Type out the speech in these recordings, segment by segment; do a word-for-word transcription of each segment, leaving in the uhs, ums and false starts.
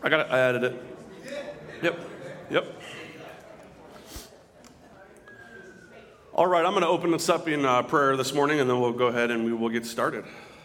I got it. I added it. Yep. Yep. All right, I'm going to open this up in uh, prayer this morning, and then we'll go ahead and we will get started.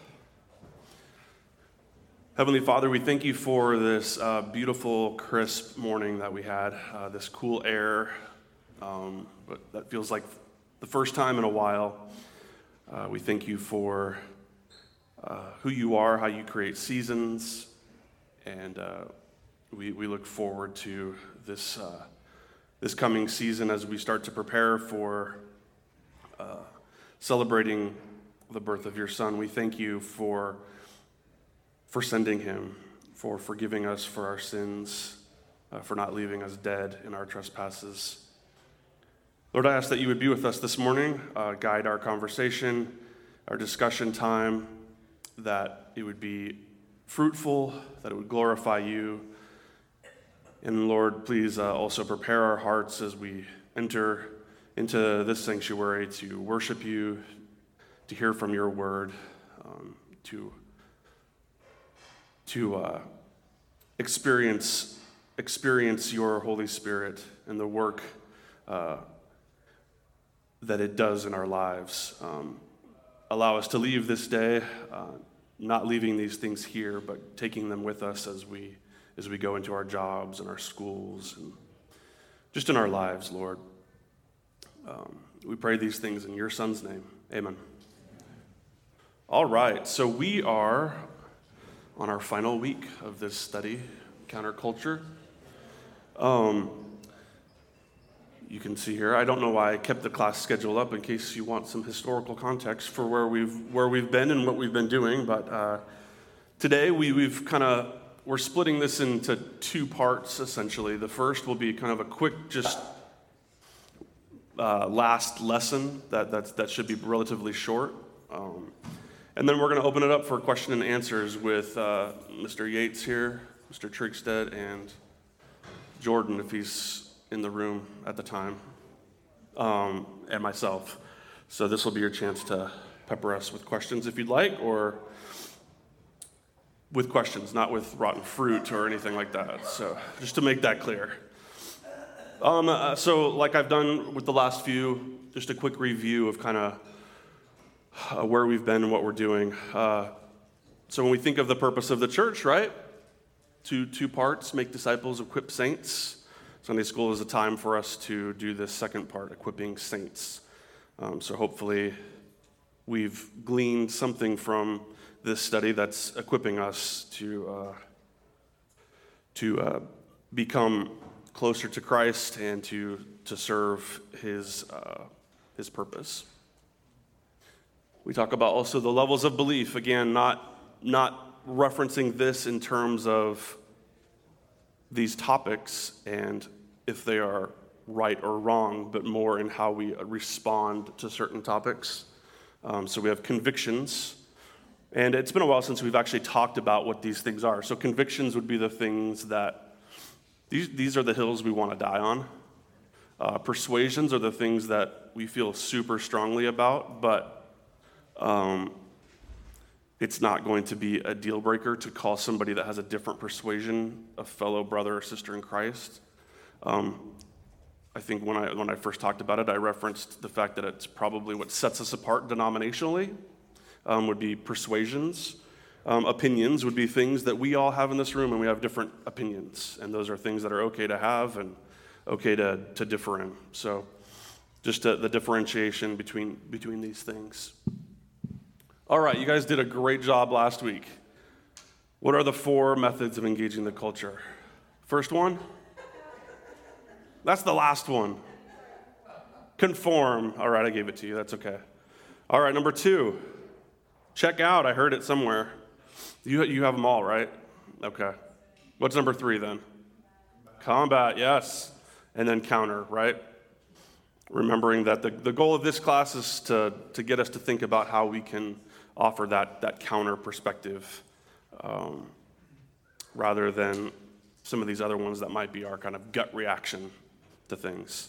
Heavenly Father, we thank you for this uh, beautiful, crisp morning that we had, uh, this cool air. Um, but that feels like the first time in a while. Uh, we thank you for uh, who you are, how you create seasons, and uh, we, we look forward to this uh, this coming season as we start to prepare for uh, celebrating the birth of your Son. We thank you for for sending him, for forgiving us for our sins, uh, for not leaving us dead in our trespasses. Lord, I ask that you would be with us this morning, uh, guide our conversation, our discussion time, that it would be fruitful, that it would glorify you. And Lord, please uh, also prepare our hearts as we enter into this sanctuary to worship you, to hear from your word, um, to to uh, experience experience your Holy Spirit and the work uh, that it does in our lives. Um, allow us to leave this day, uh, not leaving these things here, but taking them with us as we as we go into our jobs and our schools and just in our lives, Lord. Um, we pray these things in your Son's name. Amen. All right, so we are on our final week of this study, Counterculture. Um, you can see here, I don't know why I kept the class schedule up in case you want some historical context for where we've where we've been and what we've been doing, but uh, today we, we've kind of, we're splitting this into two parts, essentially. The first will be kind of a quick, just uh, last lesson that that's, that should be relatively short. Um, And then we're going to open it up for question and answers with uh, Mister Yates here, Mister Trigstead, and Jordan, if he's in the room at the time, um, and myself. So this will be your chance to pepper us with questions if you'd like, or with questions, not with rotten fruit or anything like that. So just to make that clear. Um, uh, so like I've done with the last few, just a quick review of kind of Uh, where we've been and what we're doing. Uh, so when we think of the purpose of the church, right? Two two parts, make disciples, equip saints. Sunday school is a time for us to do this second part, equipping saints. Um, so hopefully we've gleaned something from this study that's equipping us to uh, to uh, become closer to Christ and to to serve his uh, his purpose. We talk about also the levels of belief. Again, not, not referencing this in terms of these topics and if they are right or wrong, but more in how we respond to certain topics. Um, so we have convictions. And it's been a while since we've actually talked about what these things are. So convictions would be the things that, these, these are the hills we want to die on. Uh, persuasions are the things that we feel super strongly about, but Um, it's not going to be a deal breaker to call somebody that has a different persuasion a fellow brother or sister in Christ. Um, I think when I when I first talked about it, I referenced the fact that it's probably what sets us apart denominationally, um, would be persuasions. Um, opinions would be things that we all have in this room, and we have different opinions, and those are things that are okay to have and okay to, to differ in. So just uh, the differentiation between between these things. All right, you guys did a great job last week. What are the four methods of engaging the culture? First one? That's the last one. Conform. All right, I gave it to you. That's okay. All right, number two. Check out. I heard it somewhere. You, you have them all, right? Okay. What's number three then? Combat, yes. And then counter, right? Remembering that the, the goal of this class is to, to get us to think about how we can offer that, that counter perspective um, rather than some of these other ones that might be our kind of gut reaction to things.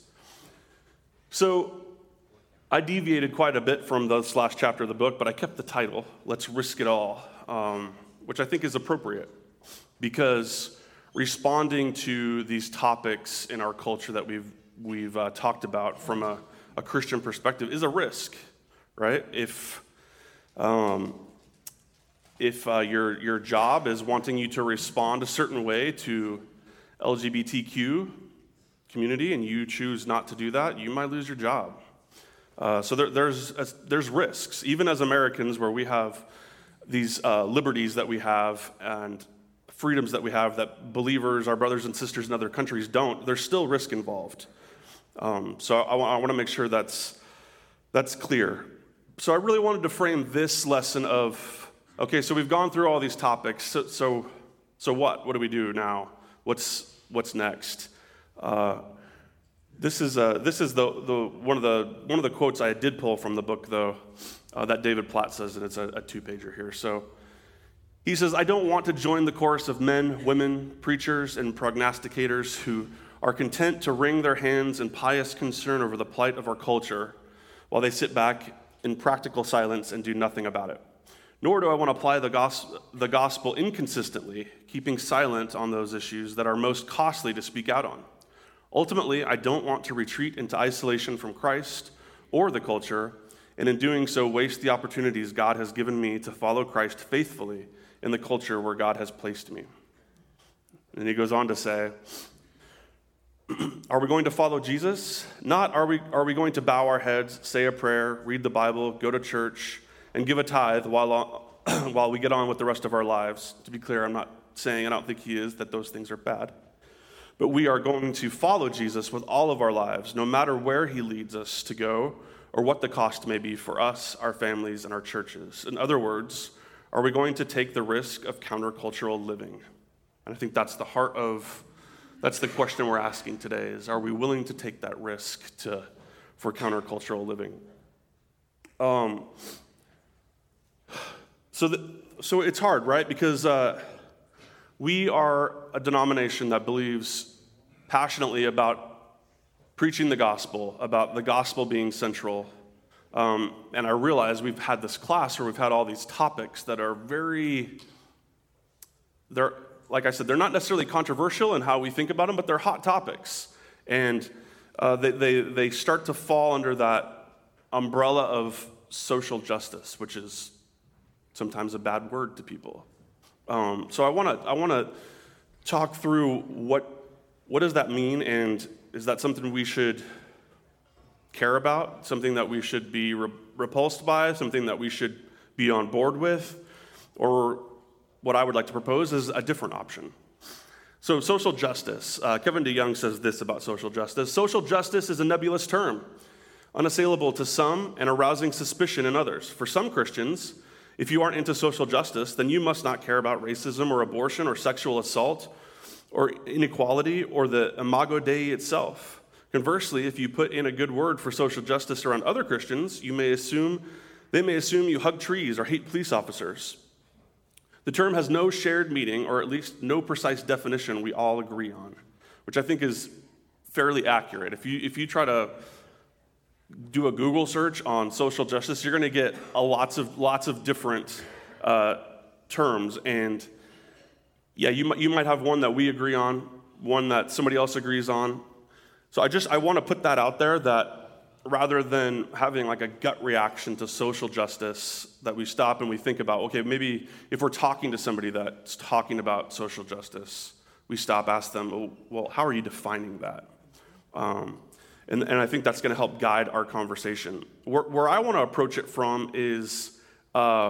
So I deviated quite a bit from this last chapter of the book, but I kept the title, Let's Risk It All, um, which I think is appropriate because responding to these topics in our culture that we've we've uh, talked about from a, a Christian perspective is a risk, right? If um, if uh, your your job is wanting you to respond a certain way to L G B T Q community and you choose not to do that, you might lose your job. Uh, so there, there's there's risks, even as Americans, where we have these uh, liberties that we have and freedoms that we have that believers, our brothers and sisters in other countries don't. There's still risk involved. Um, so I, I want to make sure that's that's clear. So I really wanted to frame this lesson of, okay, so we've gone through all these topics. So so, so what? What do we do now? What's what's next? Uh, this is uh, this is the the one of the one of the quotes I did pull from the book though uh, that David Platt says, and it's a, a two-pager here. So he says, "I don't want to join the chorus of men, women, preachers, and prognosticators who are content to wring their hands in pious concern over the plight of our culture, while they sit back in practical silence and do nothing about it. Nor do I want to apply the gospel, the gospel inconsistently, keeping silent on those issues that are most costly to speak out on. Ultimately, I don't want to retreat into isolation from Christ or the culture, and in doing so waste the opportunities God has given me to follow Christ faithfully in the culture where God has placed me." And he goes on to say, "Are we going to follow Jesus? Not are we are we going to bow our heads, say a prayer, read the Bible, go to church, and give a tithe while while we get on with the rest of our lives." To be clear, I'm not saying, I don't think he is, that those things are bad. But we are going to follow Jesus with all of our lives, no matter where he leads us to go or what the cost may be for us, our families, and our churches. In other words, are we going to take the risk of countercultural living? And I think that's the heart of, that's the question we're asking today, is are we willing to take that risk to for countercultural living? Um, so, the, so it's hard, right? Because uh, we are a denomination that believes passionately about preaching the gospel, about the gospel being central. Um, and I realize we've had this class where we've had all these topics that are very, they're, like I said, they're not necessarily controversial in how we think about them, but they're hot topics. And uh, they, they, they start to fall under that umbrella of social justice, which is sometimes a bad word to people. Um, so I want to I want to talk through what what does that mean, and is that something we should care about, something that we should be re- repulsed by, something that we should be on board with, or what I would like to propose is a different option. So social justice. Uh, Kevin DeYoung says this about social justice: "Social justice is a nebulous term, unassailable to some and arousing suspicion in others. For some Christians, if you aren't into social justice, then you must not care about racism or abortion or sexual assault or inequality or the Imago Dei itself. Conversely, if you put in a good word for social justice around other Christians, you may assume they may assume you hug trees or hate police officers. The term has no shared meaning, or at least no precise definition we all agree on," which I think is fairly accurate. If you if you try to do a Google search on social justice, you're going to get a lots of lots of different uh, terms, and yeah, you might you might have one that we agree on, one that somebody else agrees on. So I just I want to put that out there, that rather than having like a gut reaction to social justice, that we stop and we think about, okay, maybe if we're talking to somebody that's talking about social justice, we stop, ask them, oh, well, how are you defining that? Um, And, and I think that's going to help guide our conversation. Where, where I want to approach it from is, uh,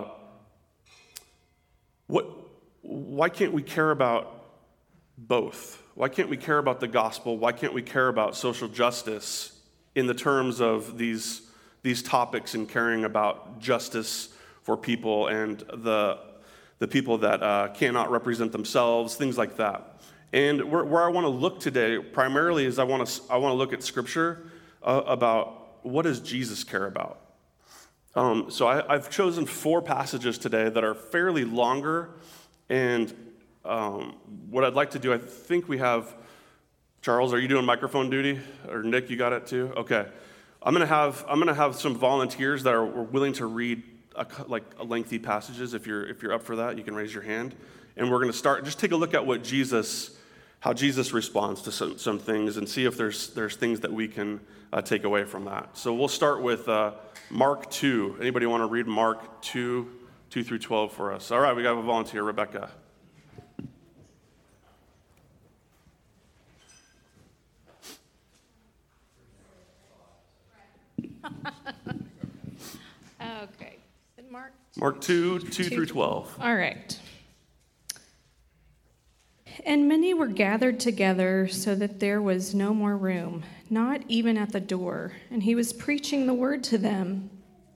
what? Why can't we care about both? Why can't we care about the gospel? Why can't we care about social justice in the terms of these, these topics and caring about justice for people and the, the people that uh, cannot represent themselves, things like that? And where, where I want to look today primarily is I want to I want to look at Scripture uh, about what does Jesus care about. Um, so I, I've chosen four passages today that are fairly longer, and um, what I'd like to do, I think we have Charles. Are you doing microphone duty, or Nick? You got it too. Okay, I'm gonna have I'm gonna have some volunteers that are willing to read a, like a lengthy passages. If you're if you're up for that, you can raise your hand, and we're gonna start. Just take a look at what Jesus how Jesus responds to some, some things and see if there's there's things that we can uh, take away from that. So we'll start with uh, Mark two. Anybody want to read Mark two, two through twelve for us? All right, we got a volunteer, Rebecca. Okay. Mark two. Mark two, two through twelve. All right. And many were gathered together so that there was no more room, not even at the door. And he was preaching the word to them.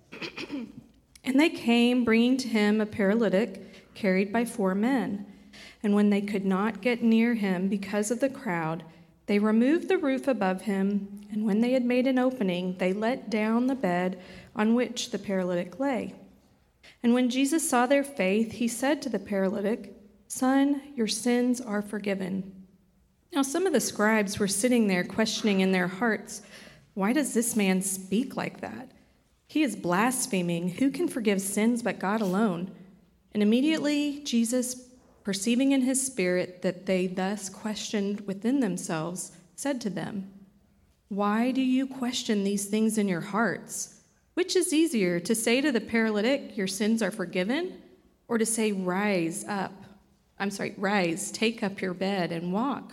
And they came, bringing to him a paralytic carried by four men. And when they could not get near him because of the crowd, they removed the roof above him. And when they had made an opening, they let down the bed on which the paralytic lay. And when Jesus saw their faith, he said to the paralytic, "Son, your sins are forgiven." Now some of the scribes were sitting there questioning in their hearts, "Why does this man speak like that? He is blaspheming. Who can forgive sins but God alone?" And immediately Jesus, perceiving in his spirit that they thus questioned within themselves, said to them, "Why do you question these things in your hearts? Which is easier, to say to the paralytic, 'Your sins are forgiven,' or to say, 'Rise up'? I'm sorry, rise, take up your bed and walk.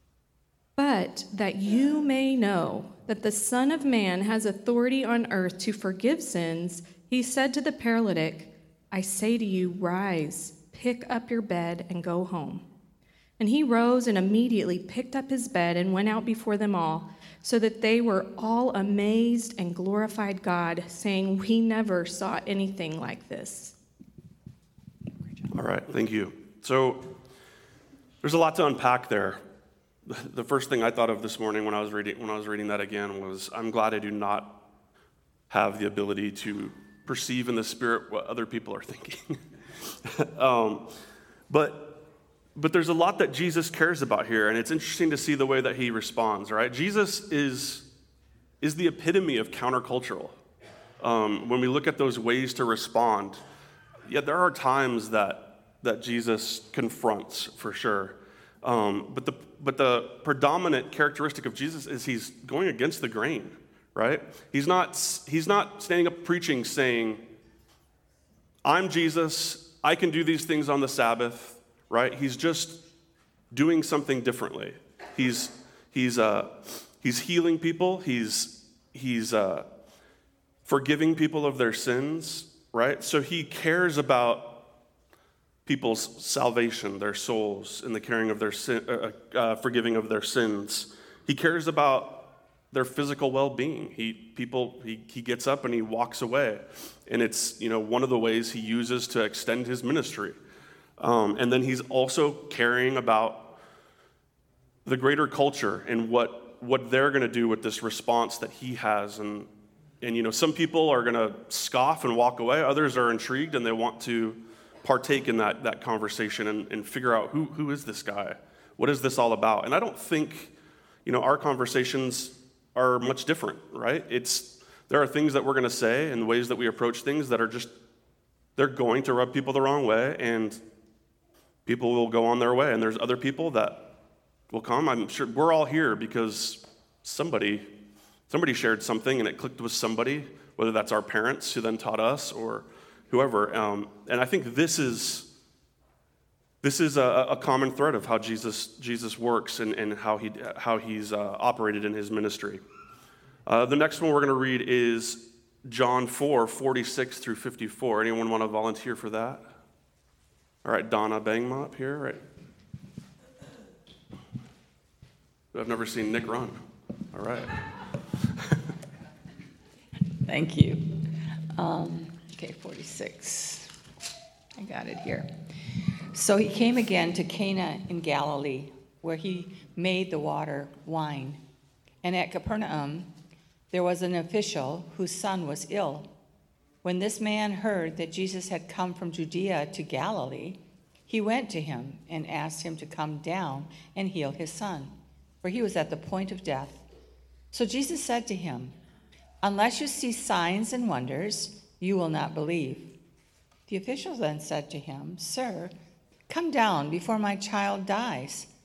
But that you may know that the Son of Man has authority on earth to forgive sins, he said to the paralytic, 'I say to you, rise, pick up your bed and go home.' And he rose and immediately picked up his bed and went out before them all, so that they were all amazed and glorified God, saying, 'We never saw anything like this.'" All right, thank you. So there's a lot to unpack there. The first thing I thought of this morning when I was reading when I was reading that again was, I'm glad I do not have the ability to perceive in the spirit what other people are thinking. um, but but there's a lot that Jesus cares about here, and it's interesting to see the way that he responds. Right? Jesus is is the epitome of countercultural. Um, when we look at those ways to respond, yeah, there are times that. that Jesus confronts, for sure. Um, but the but the predominant characteristic of Jesus is he's going against the grain, right? He's not he's not standing up preaching saying, "I'm Jesus, I can do these things on the Sabbath," right? He's just doing something differently. He's he's uh he's healing people, he's he's uh forgiving people of their sins, right? So he cares about people's salvation, their souls, and the caring of their sin, uh, uh, forgiving of their sins. He cares about their physical well-being. He people he he gets up and he walks away, and it's you know one of the ways he uses to extend his ministry. Um, and then he's also caring about the greater culture and what what they're going to do with this response that he has. And and you know some people are going to scoff and walk away. Others are intrigued and they want to partake in that, that conversation and, and figure out who, who is this guy? What is this all about? And I don't think, you know, our conversations are much different, right? It's there are things that we're going to say and ways that we approach things that are just, they're going to rub people the wrong way, and people will go on their way. And there's other people that will come. I'm sure we're all here because somebody, somebody shared something and it clicked with somebody, whether that's our parents who then taught us or whoever, um, and I think this is this is a, a common thread of how Jesus Jesus works and, and how he how he's uh, operated in his ministry. Uh, the next one we're going to read is John four, forty-six through fifty-four. Anyone want to volunteer for that? All right, Donna Bangma up here. Right. I've never seen Nick run. All right. Thank you. Um, Okay, forty-six. I got it here. So he came again to Cana in Galilee, where he made the water wine. And at Capernaum, there was an official whose son was ill. When this man heard that Jesus had come from Judea to Galilee, he went to him and asked him to come down and heal his son, for he was at the point of death. So Jesus said to him, "Unless you see signs and wonders, you will not believe." The official then said to him, "Sir, come down before my child dies."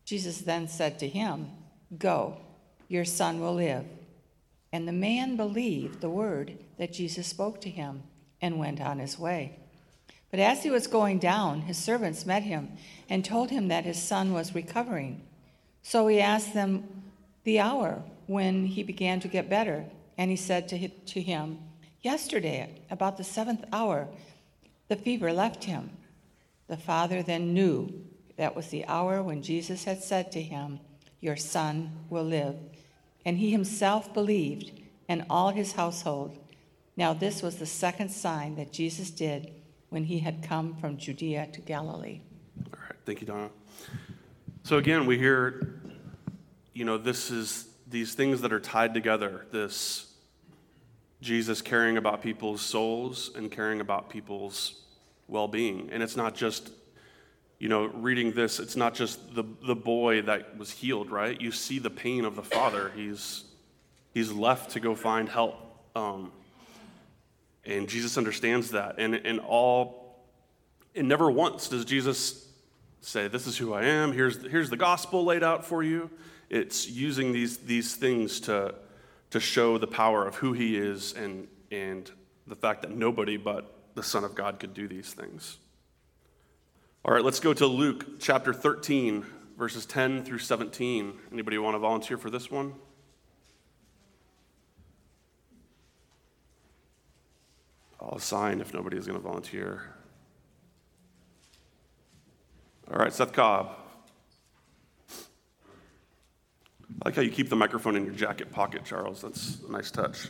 Jesus then said to him, "Go, your son will live." And the man believed the word that Jesus spoke to him and went on his way. But as he was going down, his servants met him and told him that his son was recovering. So he asked them the hour when he began to get better. And he said to to him, "Yesterday, about the seventh hour, the fever left him." The father then knew that was the hour when Jesus had said to him, "Your son will live." And he himself believed, and all his household. Now this was the second sign that Jesus did when he had come from Judea to Galilee. All right, thank you, Donna. So again, we hear, you know, this is these things that are tied together, this Jesus caring about people's souls and caring about people's well-being. And it's not just, you know, reading this, it's not just the, the boy that was healed, right? You see the pain of the father. He's he's left to go find help. Um, and Jesus understands that. And, and all, and never once does Jesus say, "This is who I am, here's, here's the gospel laid out for you." It's using these, these things to, to show the power of who he is and, and the fact that nobody but the Son of God could do these things. All right, let's go to Luke chapter thirteen, verses ten through seventeen. Anybody want to volunteer for this one? I'll assign if nobody is going to volunteer. All right, Seth Cobb. I like how you keep the microphone in your jacket pocket, Charles. That's a nice touch.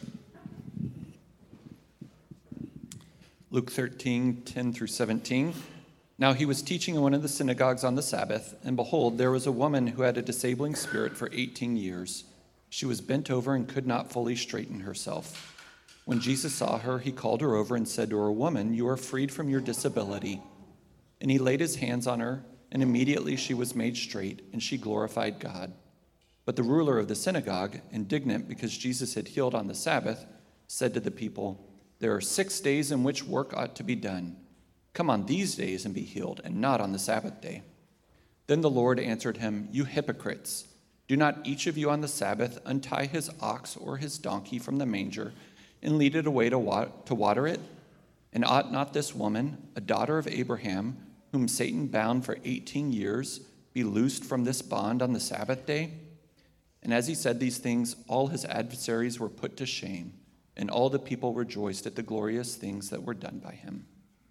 Luke thirteen, ten through seventeen. Now he was teaching in one of the synagogues on the Sabbath, and behold, there was a woman who had a disabling spirit for eighteen years. She was bent over and could not fully straighten herself. When Jesus saw her, he called her over and said to her, "Woman, you are freed from your disability." And he laid his hands on her, and immediately she was made straight, and she glorified God. But the ruler of the synagogue, indignant because Jesus had healed on the Sabbath, said to the people, "There are six days in which work ought to be done. Come on these days and be healed, and not on the Sabbath day." Then the Lord answered him, "You hypocrites, do not each of you on the Sabbath untie his ox or his donkey from the manger and lead it away to wa- to water it? And ought not this woman, a daughter of Abraham, whom Satan bound for eighteen years, be loosed from this bond on the Sabbath day?" And as he said these things, all his adversaries were put to shame, and all the people rejoiced at the glorious things that were done by him.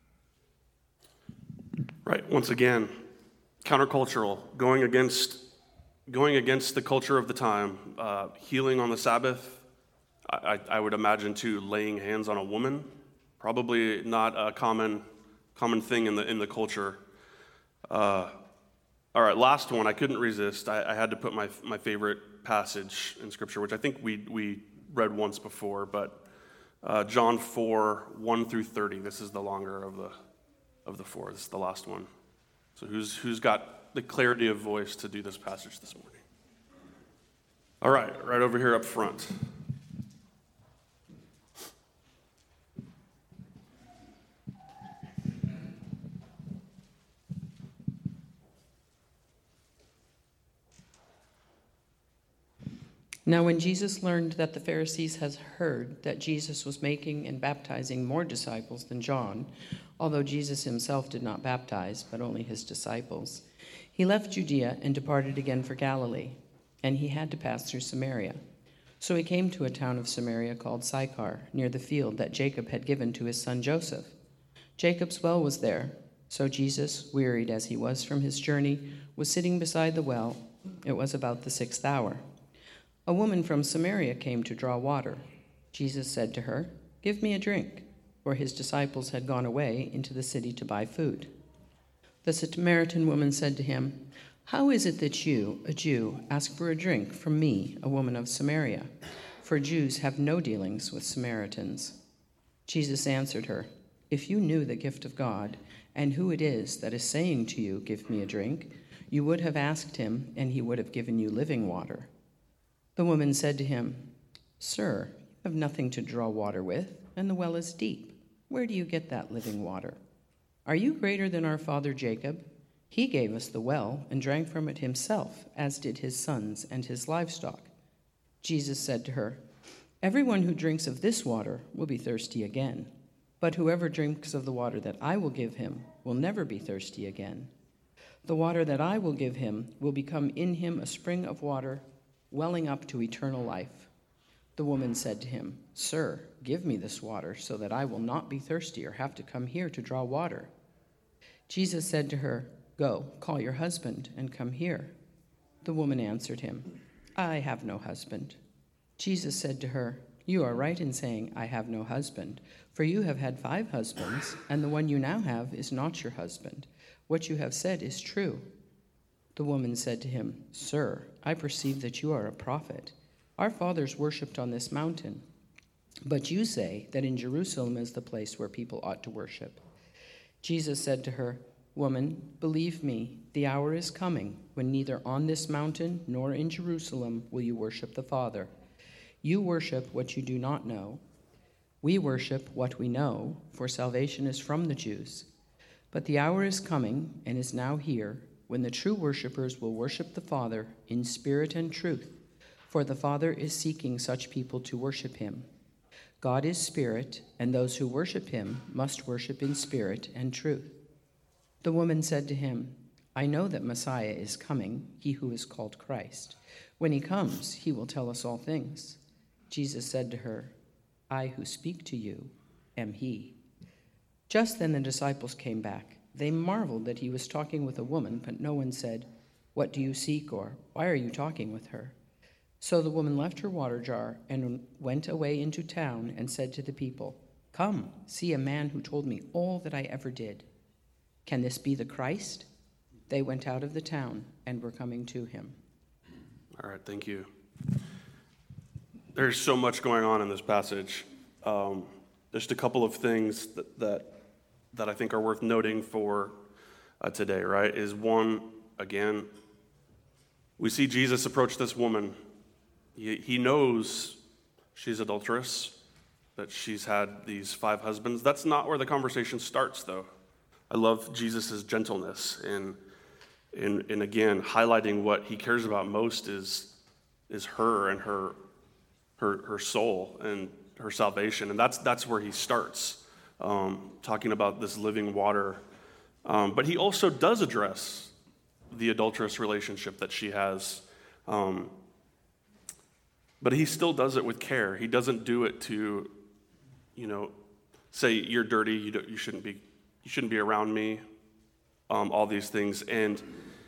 Right, once again, countercultural, going against going against the culture of the time. Uh, healing on the Sabbath, I, I, I would imagine too, laying hands on a woman, probably not a common common thing in the in the culture. Uh, all right, last one. I couldn't resist. I, I had to put my my favorite passage in Scripture, which I think we we read once before, but uh, John four, one through thirty. This is the longer of the of the four. This is the last one. So who's who's got the clarity of voice to do this passage this morning? All right, right over here up front. Now when Jesus learned that the Pharisees had heard that Jesus was making and baptizing more disciples than John, although Jesus himself did not baptize, but only his disciples, he left Judea and departed again for Galilee, and he had to pass through Samaria. So he came to a town of Samaria called Sychar, near the field that Jacob had given to his son Joseph. Jacob's well was there, so Jesus, wearied as he was from his journey, was sitting beside the well. It was about the sixth hour. A woman from Samaria came to draw water. Jesus said to her, "Give me a drink," for his disciples had gone away into the city to buy food. The Samaritan woman said to him, "How is it that you, a Jew, ask for a drink from me, a woman of Samaria? For Jews have no dealings with Samaritans." Jesus answered her, "If you knew the gift of God and who it is that is saying to you, 'Give me a drink,' you would have asked him, and he would have given you living water." The woman said to him, "Sir, you have nothing to draw water with, and the well is deep. Where do you get that living water? Are you greater than our father Jacob? He gave us the well and drank from it himself, as did his sons and his livestock." Jesus said to her, "Everyone who drinks of this water will be thirsty again, but whoever drinks of the water that I will give him will never be thirsty again. The water that I will give him will become in him a spring of water welling up to eternal life." The woman said to him, "Sir, give me this water so that I will not be thirsty or have to come here to draw water." Jesus said to her, "Go, call your husband and come here." The woman answered him, "I have no husband." Jesus said to her, "You are right in saying, 'I have no husband,' for you have had five husbands, and the one you now have is not your husband. What you have said is true." The woman said to him, "Sir, I perceive that you are a prophet. Our fathers worshipped on this mountain, but you say that in Jerusalem is the place where people ought to worship." Jesus said to her, "Woman, believe me, the hour is coming when neither on this mountain nor in Jerusalem will you worship the Father. You worship what you do not know. We worship what we know, for salvation is from the Jews. But the hour is coming, and is now here, when the true worshipers will worship the Father in spirit and truth, for the Father is seeking such people to worship him. God is spirit, and those who worship him must worship in spirit and truth." The woman said to him, "I know that Messiah is coming, he who is called Christ. When he comes, he will tell us all things." Jesus said to her, "I who speak to you am he." Just then the disciples came back. They marveled that he was talking with a woman, but no one said, "What do you seek?" or "Why are you talking with her?" So the woman left her water jar and went away into town and said to the people, "Come, see a man who told me all that I ever did. Can this be the Christ?" They went out of the town and were coming to him. All right, thank you. There's so much going on in this passage. Um, just a couple of things that, that that I think are worth noting for uh, today, right? Is one, again, we see Jesus approach this woman. He, he knows she's adulterous, that she's had these five husbands. That's not where the conversation starts, though. I love Jesus' gentleness in, in, in, again, highlighting what he cares about most is, is her and her, her, her soul and her salvation. And that's, that's where he starts, um, talking about this living water. Um, but he also does address the adulterous relationship that she has. Um, but he still does it with care. He doesn't do it to, you know, say, "You're dirty, you, don't, you shouldn't be You shouldn't be around me," um, all these things. And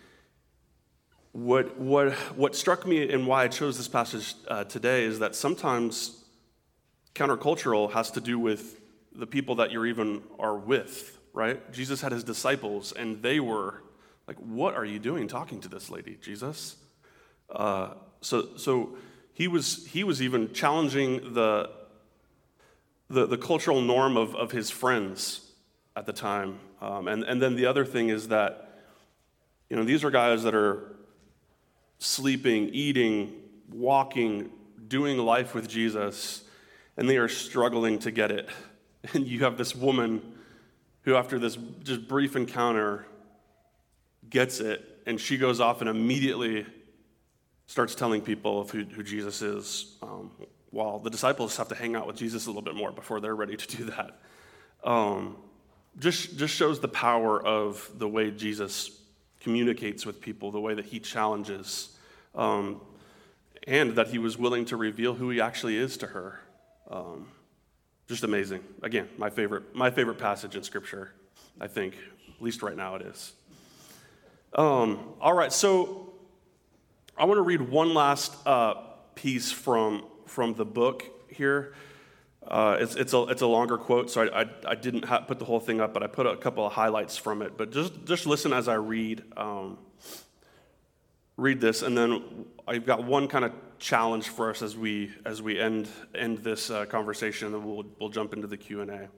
what what what struck me and why I chose this passage uh, today is that sometimes countercultural has to do with the people that you're even are with, right? Jesus had his disciples, and they were like, "What are you doing talking to this lady, Jesus?" Uh, so so he was he was even challenging the the, the cultural norm of, of his friends at the time. Um, and, and then the other thing is that, you know, these are guys that are sleeping, eating, walking, doing life with Jesus, and they are struggling to get it. And you have this woman who, after this just brief encounter, gets it, and she goes off and immediately starts telling people of who, who Jesus is, um, while the disciples have to hang out with Jesus a little bit more before they're ready to do that. Um, Just, just shows the power of the way Jesus communicates with people, the way that he challenges, um, and that he was willing to reveal who he actually is to her. Um, just amazing. Again, my favorite, my favorite passage in Scripture, I think, at least right now it is. Um, all right, so I want to read one last uh, piece from from the book here. Uh, it's it's a it's a longer quote, so I I, I didn't ha- put the whole thing up, but I put a couple of highlights from it. But just just listen as I read um, read this, and then I've got one kind of challenge for us as we as we end end this uh, conversation, and then we'll we'll jump into the Q and A.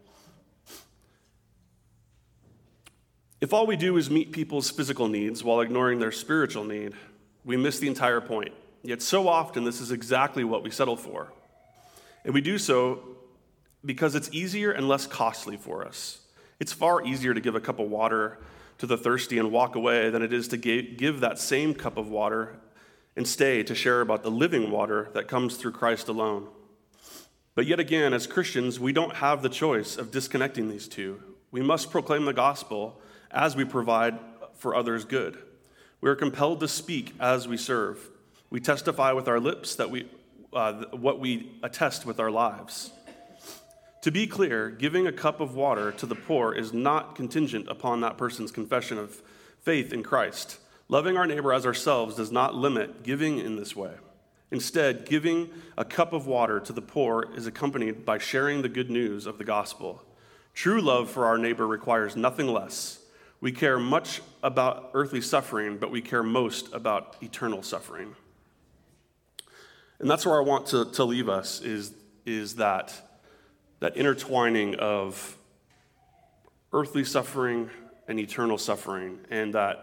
If all we do is meet people's physical needs while ignoring their spiritual need, we miss the entire point. Yet so often this is exactly what we settle for. And we do so because it's easier and less costly for us. It's far easier to give a cup of water to the thirsty and walk away than it is to give that same cup of water and stay to share about the living water that comes through Christ alone. But yet again, as Christians, we don't have the choice of disconnecting these two. We must proclaim the gospel as we provide for others' good. We are compelled to speak as we serve. We testify with our lips that we, uh, what we attest with our lives. To be clear, giving a cup of water to the poor is not contingent upon that person's confession of faith in Christ. Loving our neighbor as ourselves does not limit giving in this way. Instead, giving a cup of water to the poor is accompanied by sharing the good news of the gospel. True love for our neighbor requires nothing less. We care much about earthly suffering, but we care most about eternal suffering. And that's where I want to, to leave us, is, is that, that intertwining of earthly suffering and eternal suffering, and that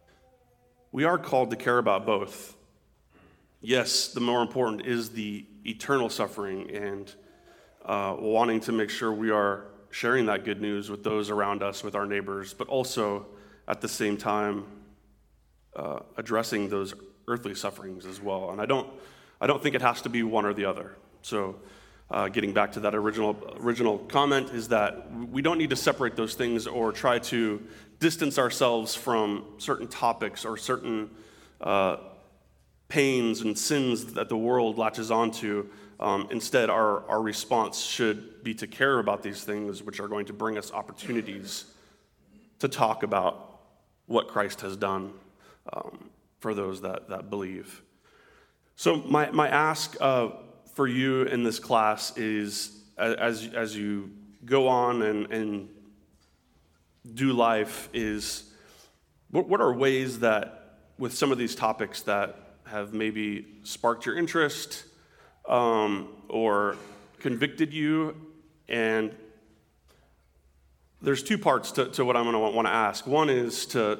we are called to care about both. Yes, the more important is the eternal suffering and uh, wanting to make sure we are sharing that good news with those around us, with our neighbors, but also at the same time uh, addressing those earthly sufferings as well. And I don't, I don't think it has to be one or the other. So uh, getting back to that original original comment is that we don't need to separate those things or try to distance ourselves from certain topics or certain uh, pains and sins that the world latches onto. Um, instead, our, our response should be to care about these things, which are going to bring us opportunities to talk about what Christ has done um, for those that, that believe. So my, my ask uh, for you in this class is, as, as you go on and, and do life, is what, what are ways that, with some of these topics that have maybe sparked your interest, Um, or convicted you, and there's two parts to, to what I'm going to want to ask. One is to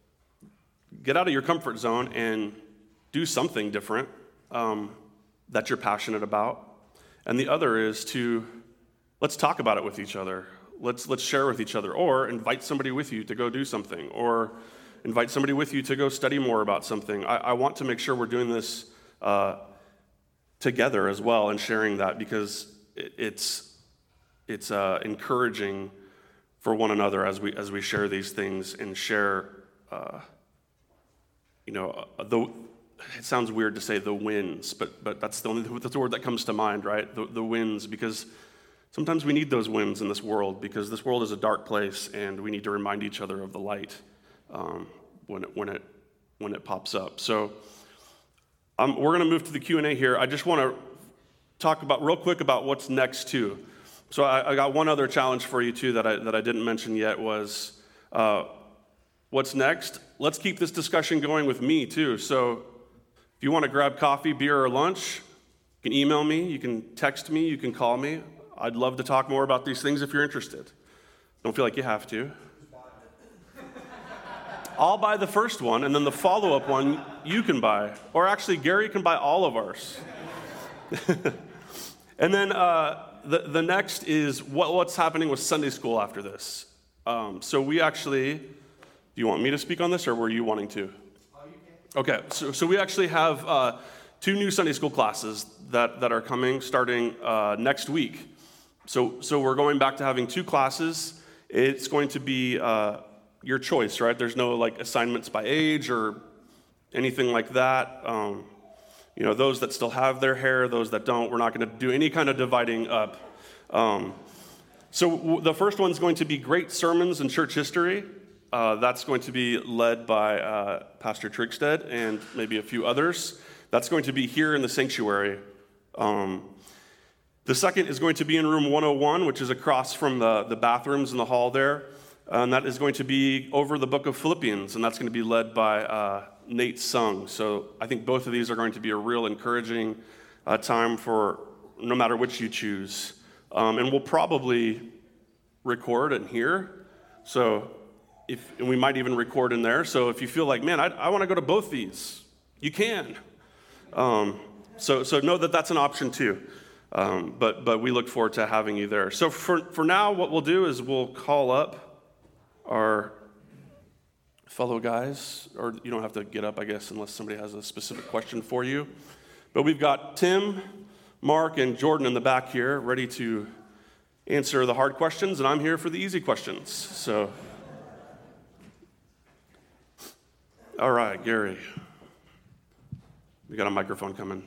get out of your comfort zone and do something different um, that you're passionate about, and the other is to let's talk about it with each other. Let's let's share with each other, or invite somebody with you to go do something, or invite somebody with you to go study more about something. I, I want to make sure we're doing this Uh, together as well, and sharing that, because it's it's uh, encouraging for one another as we as we share these things and share. Uh, you know, the it sounds weird to say the wins, but but that's the only that's the word that comes to mind, right? The the wins, because sometimes we need those wins in this world, because this world is a dark place, and we need to remind each other of the light um, when it when it when it pops up. So. Um, we're going to move to the Q and A here. I just want to talk about real quick about what's next too. So I, I got one other challenge for you too that I that I didn't mention yet was uh, what's next. Let's keep this discussion going with me too. So if you want to grab coffee, beer, or lunch, you can email me, you can text me, you can call me. I'd love to talk more about these things if you're interested. Don't feel like you have to. I'll buy the first one, and then the follow-up one you can buy. Or actually, Gary can buy all of ours. And then uh, the, the next is what, what's happening with Sunday school after this. Um, so we actually, do you want me to speak on this, or were you wanting to? Okay, so, so we actually have uh, two new Sunday school classes that, that are coming starting uh, next week. So, so we're going back to having two classes. It's going to be... Uh, your choice, right? There's no like assignments by age or anything like that. Um, you know, those that still have their hair, those that don't, we're not going to do any kind of dividing up. Um, so w- the first one's going to be Great Sermons in Church History. Uh, that's going to be led by uh, Pastor Trigstead and maybe a few others. That's going to be here in the sanctuary. Um, the second is going to be in room one oh one, which is across from the, the bathrooms in the hall there. And that is going to be over the book of Philippians, and that's going to be led by uh, Nate Sung. So I think both of these are going to be a real encouraging uh, time for no matter which you choose. Um, and we'll probably record in here. So if and we might even record in there. So if you feel like, man, I, I want to go to both these, you can. Um, so so know that that's an option too. Um, but but we look forward to having you there. So for for now, what we'll do is we'll call up our fellow guys, or you don't have to get up, I guess, unless somebody has a specific question for you. But we've got Tim, Mark, and Jordan in the back here, ready to answer the hard questions, and I'm here for the easy questions. So, all right, Gary. We got a microphone coming.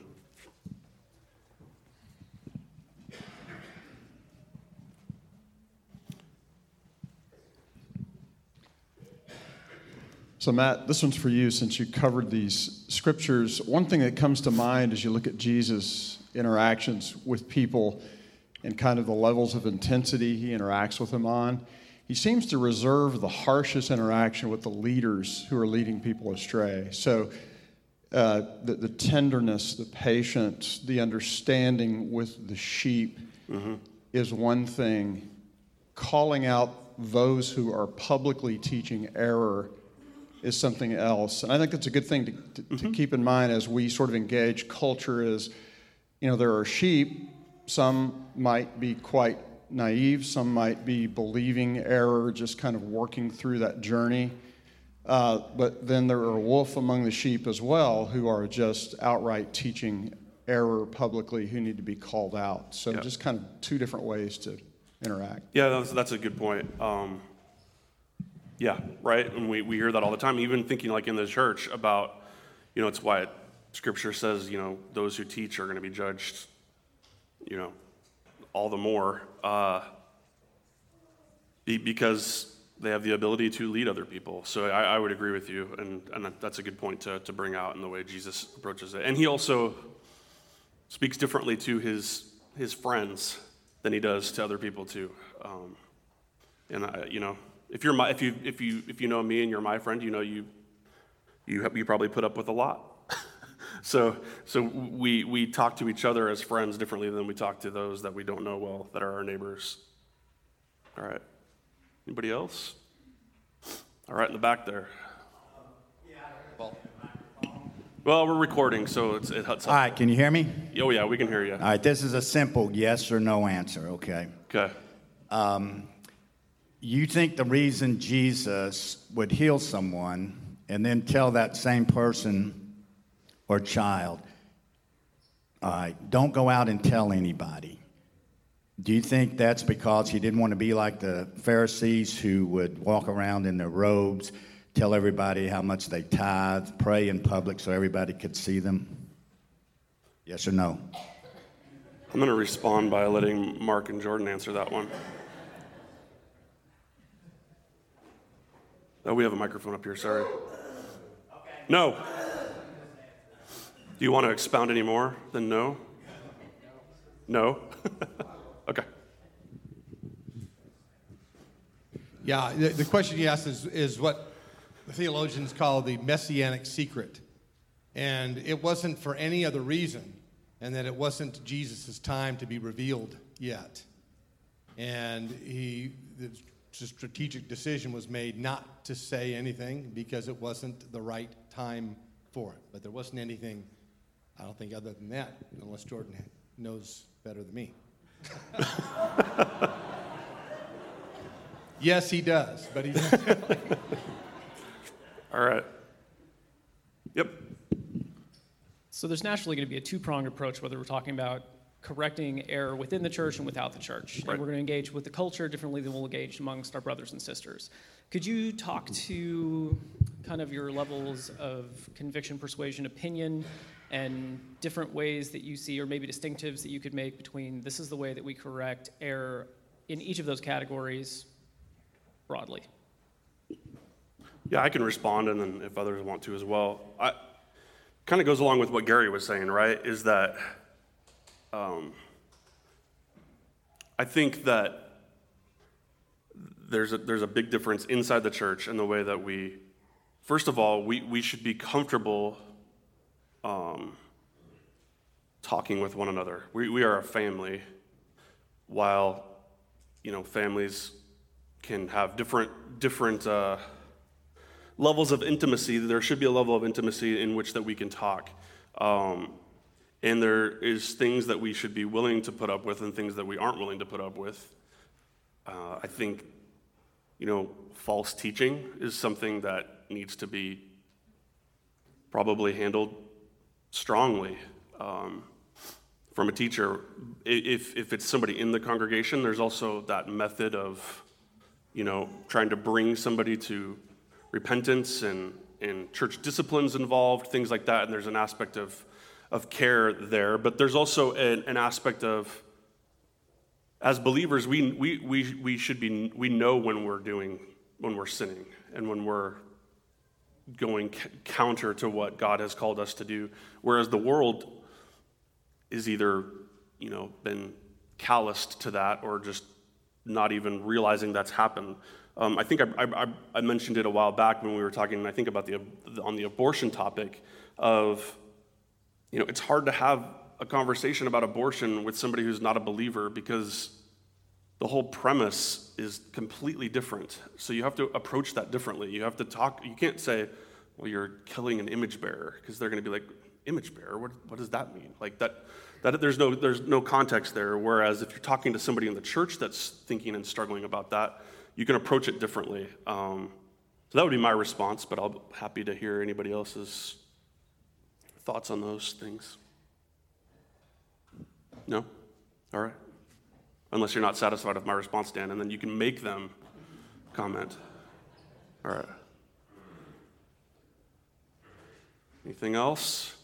So Matt, this one's for you since you covered these scriptures. One thing that comes to mind as you look at Jesus' interactions with people and kind of the levels of intensity he interacts with them on, he seems to reserve the harshest interaction with the leaders who are leading people astray. So uh, the, the tenderness, the patience, the understanding with the sheep mm-hmm. is one thing. Calling out those who are publicly teaching error is something else. And I think that's a good thing to, to, mm-hmm. to keep in mind as we sort of engage culture is, you know, there are sheep. Some might be quite naive. Some might be believing error, just kind of working through that journey. Uh, but then there are wolf among the sheep as well who are just outright teaching error publicly who need to be called out. So yeah. just kind of two different ways to interact. Yeah, that's, that's a good point. Um, Yeah, right? And we, we hear that all the time, even thinking like in the church about, you know, it's why Scripture says, you know, those who teach are going to be judged, you know, all the more uh, be, because they have the ability to lead other people. So I, I would agree with you, and, and that's a good point to, to bring out in the way Jesus approaches it. And he also speaks differently to his his friends than he does to other people too. Um, and, I, you know, If you're my, if you if you if you know me and you're my friend, you know you you you probably put up with a lot. so so we we talk to each other as friends differently than we talk to those that we don't know well, that are our neighbors. All right. Anybody else? All right, in the back there. Well, we're recording, so it's it huts up. All right, can you hear me? Oh yeah, we can hear you. All right, this is a simple yes or no answer. Okay. Okay. Um, You think the reason Jesus would heal someone and then tell that same person or child, all right, don't go out and tell anybody. Do you think that's because he didn't want to be like the Pharisees who would walk around in their robes, tell everybody how much they tithe, pray in public so everybody could see them? Yes or no? I'm going to respond by letting Mark and Jordan answer that one. Oh, we have a microphone up here, sorry. Okay. No. Do you want to expound any more than no? No? Okay. Yeah, the, the question you asked is, is what the theologians call the messianic secret. And it wasn't for any other reason, and that it wasn't Jesus' time to be revealed yet. And he... The, a strategic decision was made not to say anything because it wasn't the right time for it. But there wasn't anything, I don't think, other than that, unless Jordan knows better than me. Yes, he does, but he's... All right. Yep. So there's naturally going to be a two-pronged approach, whether we're talking about correcting error within the church and without the church. Right. And we're going to engage with the culture differently than we'll engage amongst our brothers and sisters. Could you talk to kind of your levels of conviction, persuasion, opinion, and different ways that you see, or maybe distinctives that you could make between this is the way that we correct error in each of those categories broadly? Yeah, I can respond, and then if others want to as well. I kind of goes along with what Gary was saying, right, is that Um, I think that there's a, there's a big difference inside the church in the way that we, first of all, we, we should be comfortable um, talking with one another. We, we are a family, while, you know, families can have different, different uh, levels of intimacy. There should be a level of intimacy in which that we can talk. Um, And there is things that we should be willing to put up with and things that we aren't willing to put up with. Uh, I think, you know, false teaching is something that needs to be probably handled strongly um, from a teacher. If, if it's somebody in the congregation, there's also that method of, you know, trying to bring somebody to repentance and, and church disciplines involved, things like that, and there's an aspect of, of care there. But there's also an, an aspect of, as believers, we, we, we, we should be, we know when we're doing, when we're sinning, and when we're going c- counter to what God has called us to do, whereas the world is either, you know, been calloused to that or just not even realizing that's happened. Um, I think I, I, I mentioned it a while back when we were talking, I think about the on the abortion topic of, you know, it's hard to have a conversation about abortion with somebody who's not a believer because the whole premise is completely different. So you have to approach that differently. You have to talk, you can't say, well, you're killing an image bearer, because they're going to be like, image bearer, what, what does that mean? Like that, that there's no there's no context there. Whereas if you're talking to somebody in the church that's thinking and struggling about that, you can approach it differently. Um, so that would be my response, but I'll be happy to hear anybody else's thoughts on those things. No? All right. Unless you're not satisfied with my response, Dan, and then you can make them comment. All right. Anything else?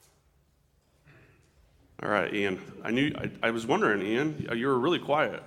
All right, Ian. I knew I, I was wondering, Ian, you were really quiet.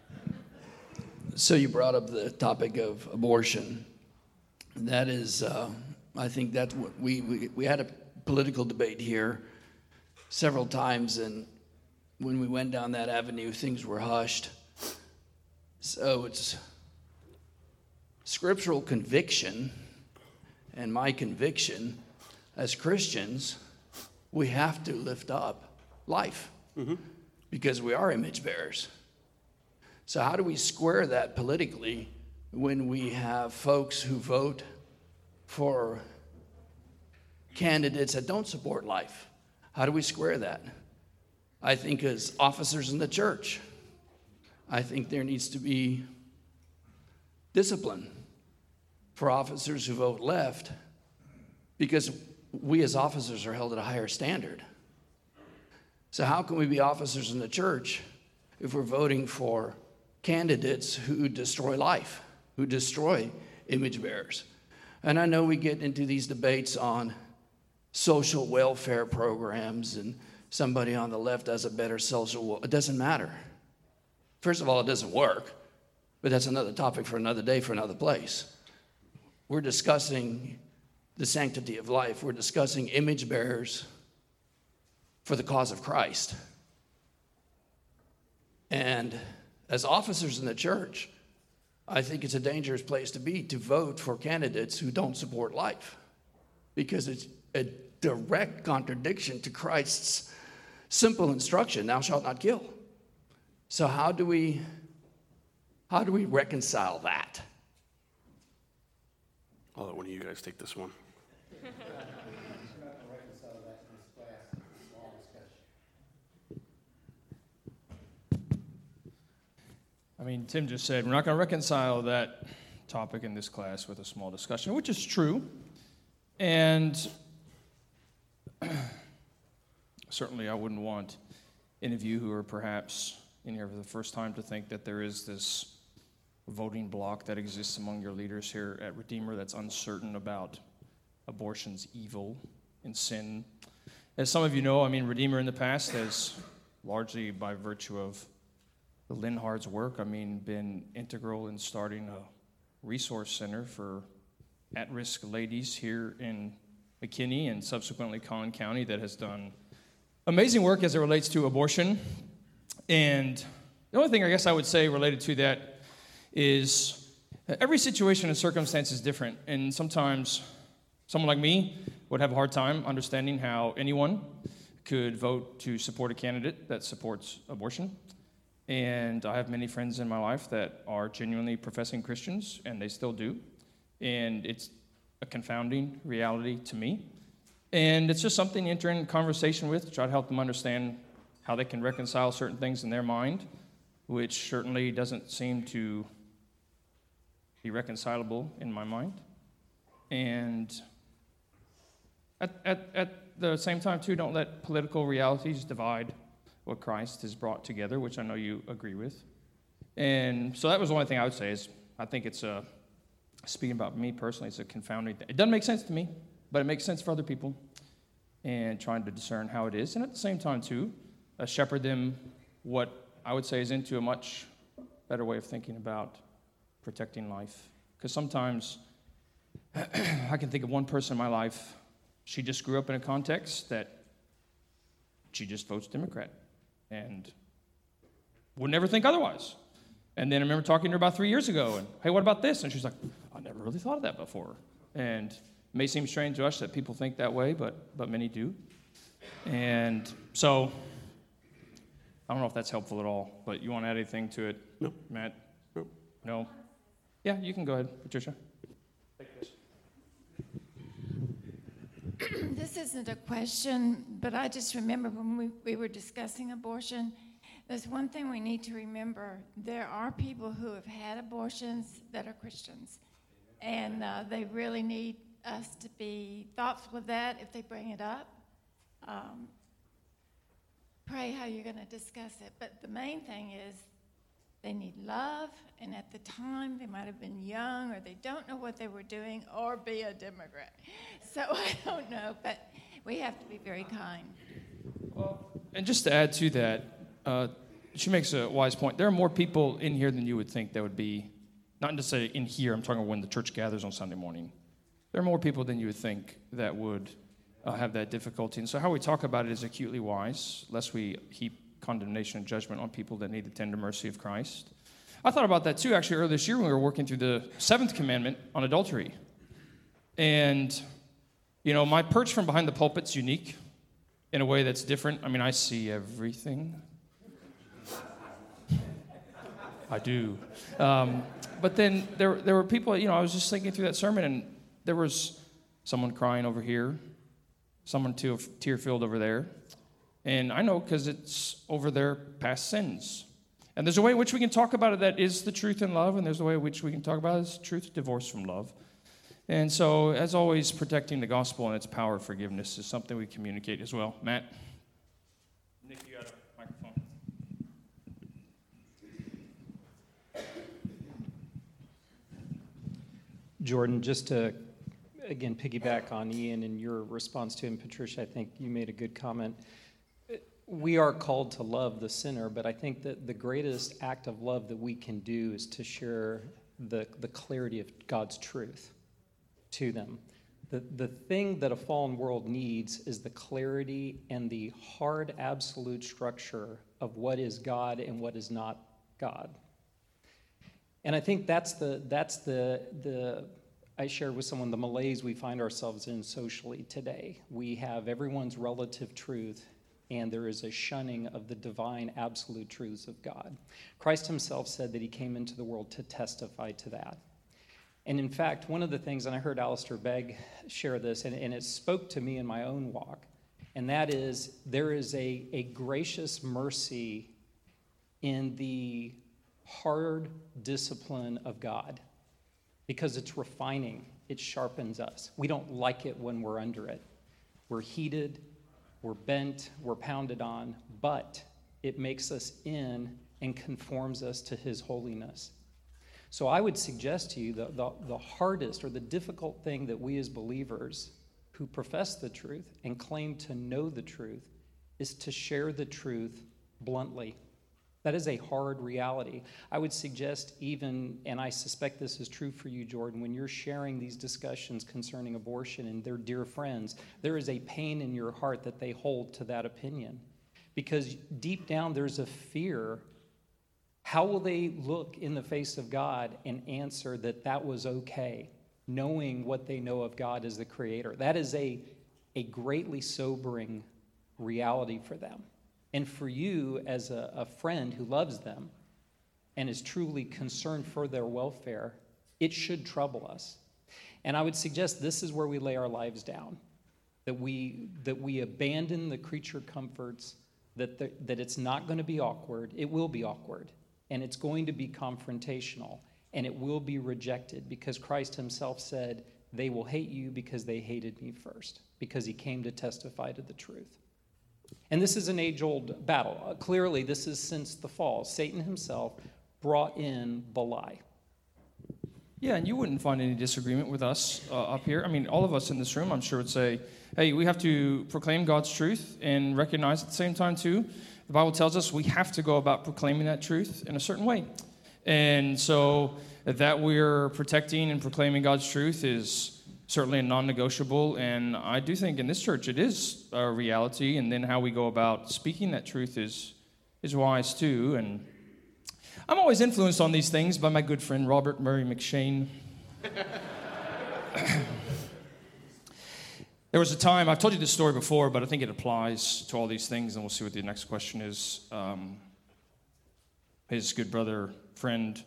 So you brought up the topic of abortion. That is, uh, I think that's what we, we we had a political debate here several times, and when we went down that avenue, things were hushed. So it's scriptural conviction, and my conviction as Christians, we have to lift up life mm-hmm. because we are image bearers. So how do we square that politically when we have folks who vote for candidates that don't support life? How do we square that? I think as officers in the church, I think there needs to be discipline for officers who vote left, because we as officers are held at a higher standard. So how can we be officers in the church if we're voting for candidates who destroy life, who destroy image bearers? And I know we get into these debates on social welfare programs, and somebody on the left has a better social, it doesn't matter. First of all, it doesn't work, but that's another topic for another day, for another place. We're discussing the sanctity of life. We're discussing image bearers for the cause of Christ. And as officers in the church, I think it's a dangerous place to be, to vote for candidates who don't support life, because it's a direct contradiction to Christ's simple instruction, thou shalt not kill. So how do we how do we reconcile that? I'll let one of you guys take this one. I mean, Tim just said we're not going to reconcile that topic in this class with a small discussion, which is true. And certainly I wouldn't want any of you who are perhaps in here for the first time to think that there is this voting bloc that exists among your leaders here at Redeemer that's uncertain about abortion's evil and sin. As some of you know, I mean, Redeemer in the past has, largely by virtue of the Linhard's work, I mean, been integral in starting a resource center for at-risk ladies here in McKinney and subsequently Collin County that has done amazing work as it relates to abortion. And the only thing I guess I would say related to that is every situation and circumstance is different. And sometimes someone like me would have a hard time understanding how anyone could vote to support a candidate that supports abortion. And I have many friends in my life that are genuinely professing Christians, and they still do. And it's a confounding reality to me. And it's just something to enter in conversation with, to try to help them understand how they can reconcile certain things in their mind, which certainly doesn't seem to be reconcilable in my mind. And at, at, at the same time, too, don't let political realities divide what Christ has brought together, which I know you agree with. And so that was the only thing I would say is I think it's a, speaking about me personally, it's a confounding thing. It doesn't make sense to me, but it makes sense for other people. And trying to discern how it is. And at the same time, too, uh, shepherd them what I would say is into a much better way of thinking about protecting life. Because sometimes I can think of one person in my life, she just grew up in a context that she just votes Democrat and would never think otherwise. And then I remember talking to her about three years ago, and, hey, what about this? And she's like, I never really thought of that before. And it may seem strange to us that people think that way, but but many do. And so, I don't know if that's helpful at all, but you want to add anything to it? No. Matt? No. No? Yeah, you can go ahead, Patricia. This isn't a question, but I just remember when we, we were discussing abortion, there's one thing we need to remember. There are people who have had abortions that are Christians, and uh, they really need us to be thoughtful of that if they bring it up. Um, pray how you're going to discuss it. But the main thing is they need love, and at the time they might have been young or they don't know what they were doing or be a Democrat. So I don't know, but we have to be very kind. Well, and just to add to that, uh, she makes a wise point. There are more people in here than you would think that would be, not necessarily in here, I'm talking about when the church gathers on Sunday morning. There are more people than you would think that would uh, have that difficulty. And so how we talk about it is acutely wise, lest we heap condemnation and judgment on people that need the tender mercy of Christ. I thought about that too, actually, earlier this year when we were working through the seventh commandment on adultery. And, you know, my perch from behind the pulpit's unique in a way that's different. I mean, I see everything. I do. Um, but then there, there were people, you know, I was just thinking through that sermon, and there was someone crying over here, someone tear-filled over there. And I know because it's over their past sins. And there's a way in which we can talk about it that is the truth in love, and there's a way in which we can talk about it as truth divorced from love. And so, as always, protecting the gospel and its power of forgiveness is something we communicate as well. Matt? Nick, you got a microphone. Jordan, just to, again, piggyback on Ian and your response to him, Patricia, I think you made a good comment. We are called to love the sinner, but I think that the greatest act of love that we can do is to share the, the clarity of God's truth to them. The, the thing that a fallen world needs is the clarity and the hard, absolute structure of what is God and what is not God. And I think that's the that's the the I shared with someone the malaise we find ourselves in socially today. We have everyone's relative truth, and there is a shunning of the divine absolute truths of God. Christ himself said that he came into the world to testify to that. And in fact, one of the things, and I heard Alistair Begg share this, and, and it spoke to me in my own walk, and that is there is a, a gracious mercy in the hard discipline of God, because it's refining, it sharpens us. We don't like it when we're under it. We're heated, we're bent, we're pounded on, but it makes us in and conforms us to his holiness. So I would suggest to you that the, the hardest or the difficult thing that we as believers who profess the truth and claim to know the truth is to share the truth bluntly. That is a hard reality. I would suggest even, and I suspect this is true for you, Jordan, when you're sharing these discussions concerning abortion and their dear friends, there is a pain in your heart that they hold to that opinion. Because deep down there's a fear. How will they look in the face of God and answer that that was okay, knowing what they know of God as the Creator? That is a, a greatly sobering reality for them. And for you, as a, a friend who loves them and is truly concerned for their welfare, it should trouble us. And I would suggest this is where we lay our lives down, that we that we abandon the creature comforts, that the, that it's not going to be awkward. It will be awkward, and it's going to be confrontational, and it will be rejected, because Christ himself said, they will hate you because they hated me first, because he came to testify to the truth. And this is an age-old battle. Uh, clearly, this is since the fall. Satan himself brought in the lie. Yeah, and you wouldn't find any disagreement with us uh, up here. I mean, all of us in this room, I'm sure, would say, hey, we have to proclaim God's truth and recognize at the same time, too, the Bible tells us we have to go about proclaiming that truth in a certain way. And so that we're protecting and proclaiming God's truth is certainly a non-negotiable. And I do think in this church it is a reality. And then how we go about speaking that truth is is wise, too. And I'm always influenced on these things by my good friend Robert Murray McShane. There was a time, I've told you this story before, but I think it applies to all these things, and we'll see what the next question is. Um, his good brother, friend,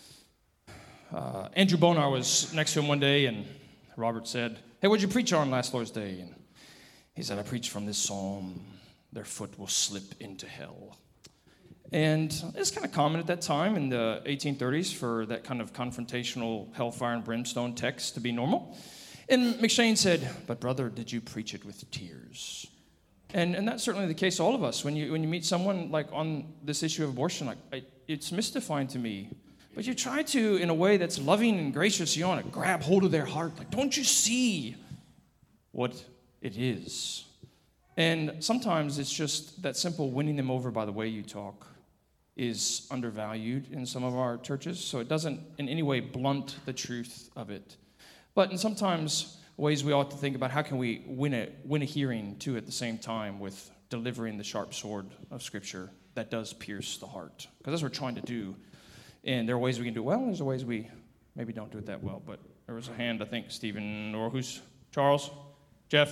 uh, Andrew Bonar was next to him one day, and Robert said, hey, what'd you preach on last Lord's Day? And he said, I preached from this psalm, their foot will slip into hell. And it's kind of common at that time in the eighteen thirties for that kind of confrontational hellfire and brimstone text to be normal. And McShane said, but brother, did you preach it with tears? And and that's certainly the case to all of us. When you when you meet someone like on this issue of abortion, like I, it's mystifying to me. But you try to, in a way that's loving and gracious, you want to grab hold of their heart. Like, don't you see what it is? And sometimes it's just that simple winning them over by the way you talk is undervalued in some of our churches. So it doesn't in any way blunt the truth of it. But in sometimes ways we ought to think about how can we win a, win a hearing, too, at the same time with delivering the sharp sword of Scripture that does pierce the heart. Because that's what we're trying to do. And there are ways we can do it well, and there's ways we maybe don't do it that well. But there was a hand, I think, Stephen, or who's Charles? Jeff?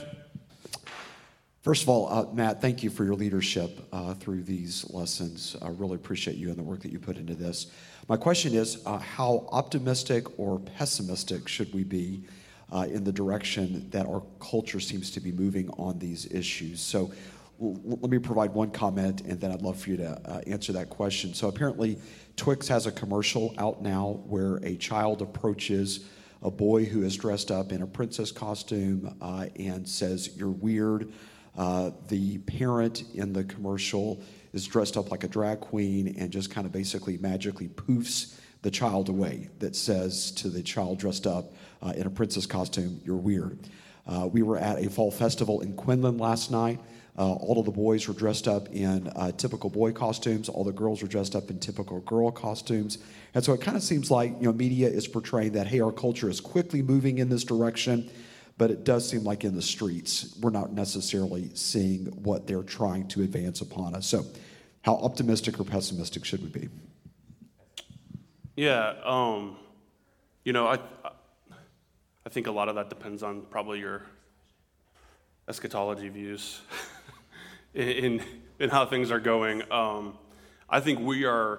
First of all, uh, Matt, thank you for your leadership uh, through these lessons. I really appreciate you and the work that you put into this. My question is, uh, how optimistic or pessimistic should we be uh, in the direction that our culture seems to be moving on these issues? So l- let me provide one comment, and then I'd love for you to uh, answer that question. So apparently, Twix has a commercial out now where a child approaches a boy who is dressed up in a princess costume uh, and says, "You're weird." Uh, the parent in the commercial is dressed up like a drag queen and just kind of basically magically poofs the child away that says to the child dressed up uh, in a princess costume, "You're weird." Uh, we were at a fall festival in Quinlan last night. Uh, all of the boys were dressed up in uh, typical boy costumes. All the girls were dressed up in typical girl costumes. And so it kind of seems like, you know, media is portraying that, hey, our culture is quickly moving in this direction. But it does seem like in the streets, we're not necessarily seeing what they're trying to advance upon us. So how optimistic or pessimistic should we be? Yeah, um, you know, I, I think a lot of that depends on probably your eschatology views in, in, in how things are going. Um, I think we are,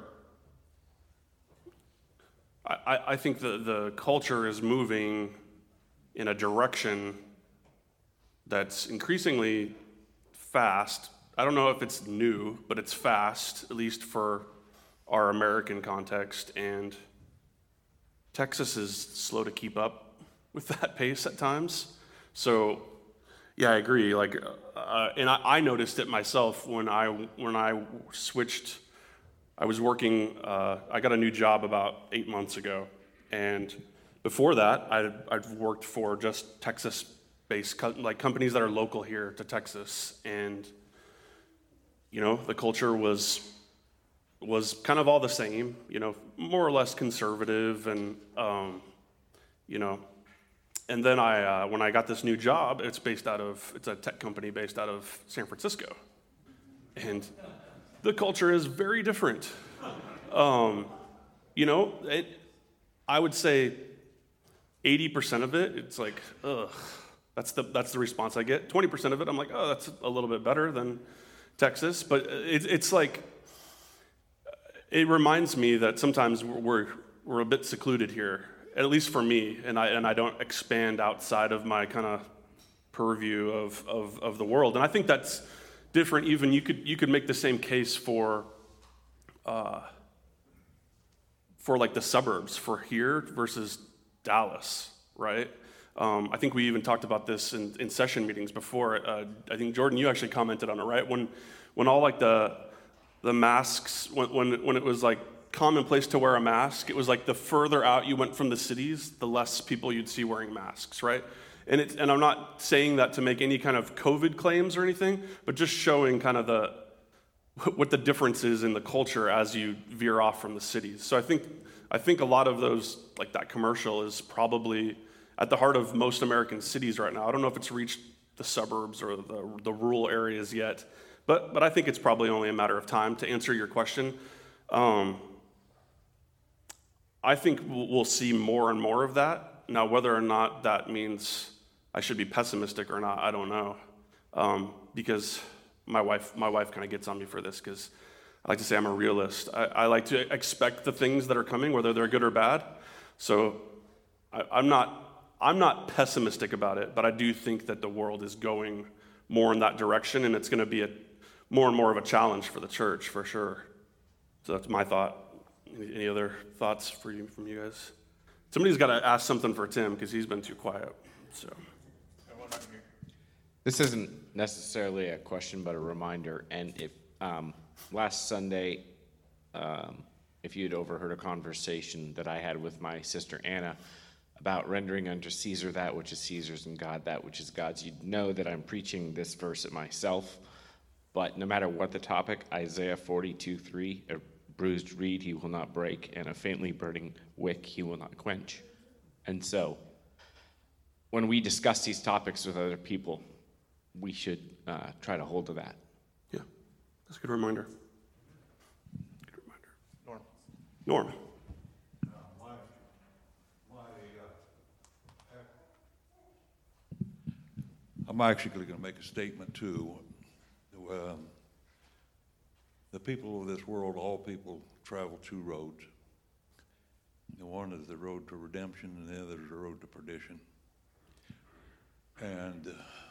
I, I think the, the culture is moving in a direction that's increasingly fast. I don't know if it's new, but it's fast, at least for our American context, and Texas is slow to keep up with that pace at times. So, yeah, I agree. Like, uh, and I, I noticed it myself when I when I switched. I was working. Uh, I got a new job about eight months ago, and before that, I'd, I'd worked for just Texas-based, co- like companies that are local here to Texas, and you know, the culture was was kind of all the same, you know, more or less conservative, and um, you know, and then I, uh, when I got this new job, it's based out of, it's a tech company based out of San Francisco, and the culture is very different. Um, you know, it, I would say eighty percent of it, it's like, ugh, that's the that's the response I get. twenty percent of it, I'm like, oh, that's a little bit better than Texas. But it, it's like, it reminds me that sometimes we're we're a bit secluded here, at least for me, and I and I don't expand outside of my kind of purview of, of of the world. And I think that's different. Even you could you could make the same case for uh, for like the suburbs, for here versus Dallas, right? Um, I think we even talked about this in, in session meetings before. Uh, I think Jordan, you actually commented on it, right? When when all like the the masks, when when when it was like commonplace to wear a mask, it was like the further out you went from the cities, the less people you'd see wearing masks, right? And it's, and I'm not saying that to make any kind of COVID claims or anything, but just showing kind of the what the difference is in the culture as you veer off from the cities. So I think I think a lot of those, like that commercial, is probably at the heart of most American cities right now. I don't know if it's reached the suburbs or the, the rural areas yet, but but I think it's probably only a matter of time. To answer your question, um, I think we'll, we'll see more and more of that. Now, whether or not that means I should be pessimistic or not, I don't know, um, because my wife my wife kind of gets on me for this, because I like to say I'm a realist. I, I like to expect the things that are coming, whether they're good or bad. So I, I'm not I'm not pessimistic about it, but I do think that the world is going more in that direction, and it's going to be a more and more of a challenge for the church, for sure. So that's my thought. Any, any other thoughts for you from you guys? Somebody's got to ask something for Tim, because he's been too quiet. So. This isn't necessarily a question, but a reminder. And if um, last Sunday, um, if you'd overheard a conversation that I had with my sister Anna about rendering unto Caesar that which is Caesar's and God that which is God's, you'd know that I'm preaching this verse at myself. But no matter what the topic, Isaiah forty-two three, a bruised reed he will not break, and a faintly burning wick he will not quench. And so, when we discuss these topics with other people, we should uh, try to hold to that. Yeah, that's a good reminder. Good reminder. Norm. Norm. I'm actually going to make a statement too. Um, the people of this world, all people, travel two roads. The one is the road to redemption, and the other is the road to perdition. And uh,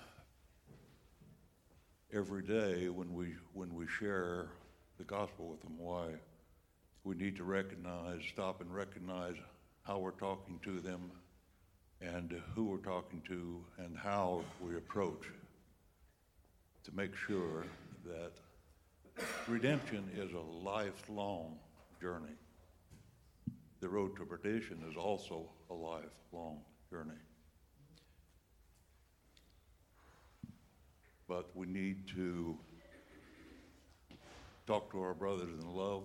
every day when we when we share the gospel with them, why we need to recognize, stop and recognize how we're talking to them, and who we're talking to, and how we approach to make sure that redemption is a lifelong journey. The road to perdition is also a lifelong journey. But we need to talk to our brothers in love,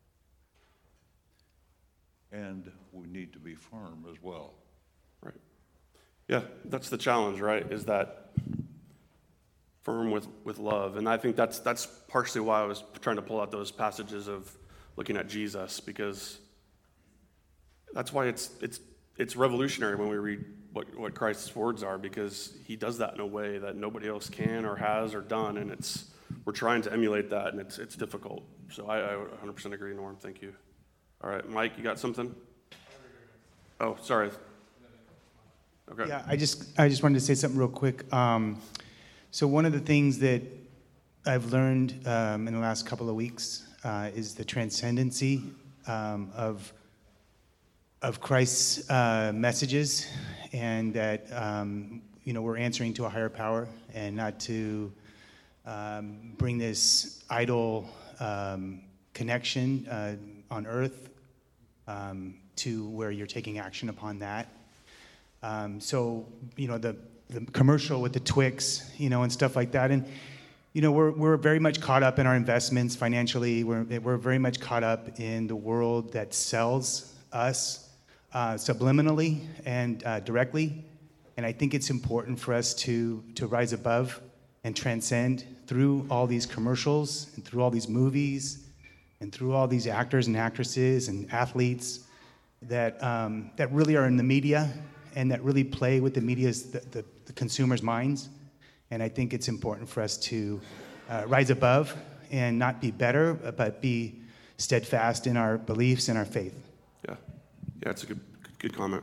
and we need to be firm as well. Right. Yeah, that's the challenge, right? Is that firm with, with love. And I think that's that's partially why I was trying to pull out those passages of looking at Jesus, because that's why it's it's it's revolutionary when we read what, what Christ's words are, because he does that in a way that nobody else can or has or done, and it's we're trying to emulate that, and it's it's difficult. So I, I one hundred percent agree, Norm. Thank you. All right, Mike, you got something? Oh, sorry. Okay. Yeah, I just I just wanted to say something real quick. Um, so one of the things that I've learned um, in the last couple of weeks uh, is the transcendency um, of of Christ's uh, messages, and that um, you know we're answering to a higher power, and not to um, bring this idol um, connection uh, on earth um, to where you're taking action upon that. Um, so, you know, the, the commercial with the Twix, you know, and stuff like that. And, you know, we're we're very much caught up in our investments financially. We're, we're very much caught up in the world that sells us uh, subliminally and uh, directly. And I think it's important for us to, to rise above and transcend through all these commercials and through all these movies and through all these actors and actresses and athletes that um, that really are in the media and that really play with the media's, the, the, the consumer's minds. And I think it's important for us to uh, rise above and not be better, but be steadfast in our beliefs and our faith. Yeah, yeah, it's a good, good comment.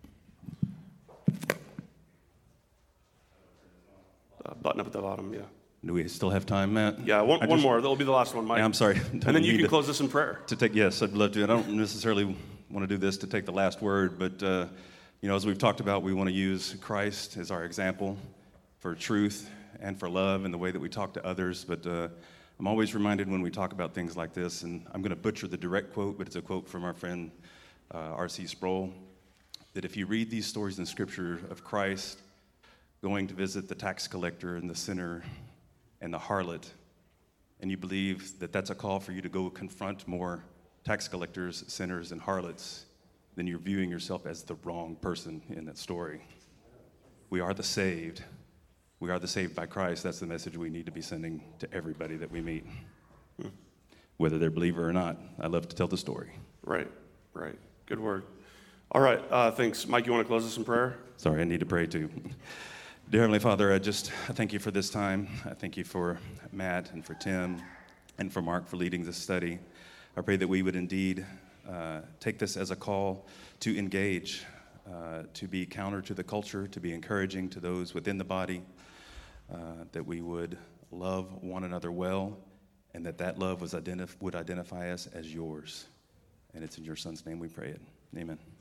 Uh, button up at the bottom, yeah. Do we still have time, Matt? Yeah, one, I one just, more. That'll be the last one, Mike. Yeah, I'm sorry. And then you can to, close this in prayer. To take, yes, I'd love to. I don't necessarily want to do this to take the last word, but uh, You know, as we've talked about, we want to use Christ as our example for truth and for love in the way that we talk to others. But uh, I'm always reminded when we talk about things like this, and I'm going to butcher the direct quote, but it's a quote from our friend uh, R C Sproul, that if you read these stories in Scripture of Christ going to visit the tax collector and the sinner and the harlot, and you believe that that's a call for you to go confront more tax collectors, sinners, and harlots, then you're viewing yourself as the wrong person in that story. We are the saved. We are the saved by Christ. That's the message we need to be sending to everybody that we meet, whether they're a believer or not. I love to tell the story. Right, right. Good word. All right, uh, thanks. Mike, you want to close us in prayer? Sorry, I need to pray too. Dear Heavenly Father, I just I thank you for this time. I thank you for Matt and for Tim and for Mark for leading this study. I pray that we would indeed uh, take this as a call to engage, uh, to be counter to the culture, to be encouraging to those within the body, uh, that we would love one another well, and that that love was identif- would identify us as yours. And it's in your Son's name we pray it. Amen.